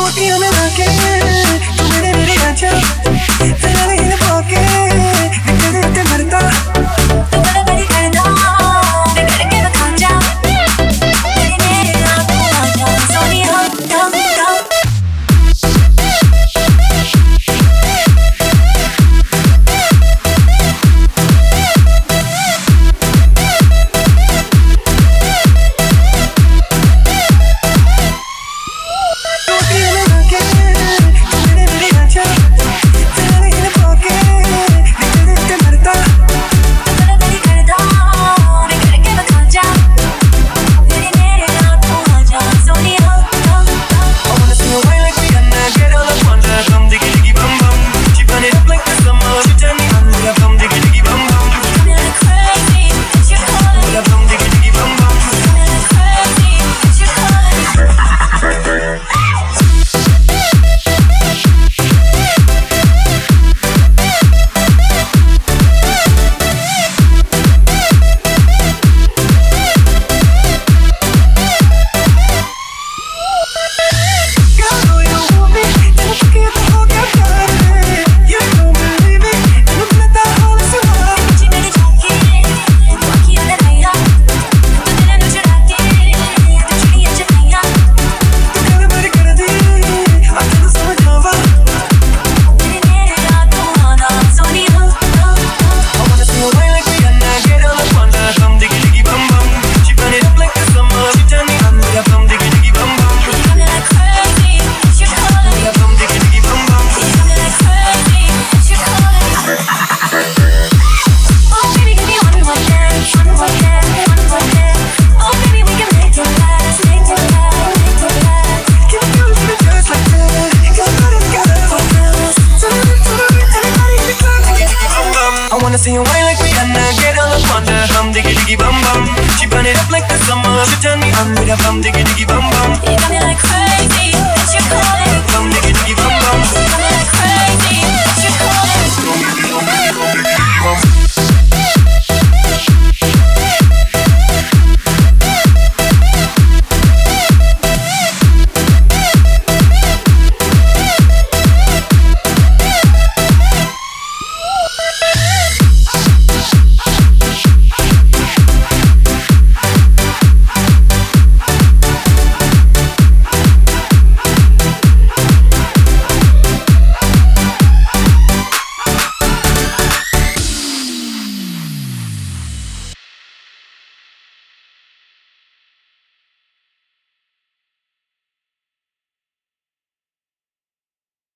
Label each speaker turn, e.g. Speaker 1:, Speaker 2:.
Speaker 1: टोटियों में लाके तू मेरे मेरे आजा तेरा नहीं पाके इतने इतने मरता तू बड़ा बड़ी करदा मैं करके बता जा तेरी मेरे आंखों आजा सोनिया दम दम I wanna see you whine like Rihanna, get on the wonder, diggy diggy bum bum. She burn it up like the summer, she turn me on with a bum diggy diggy bum bum. You got me like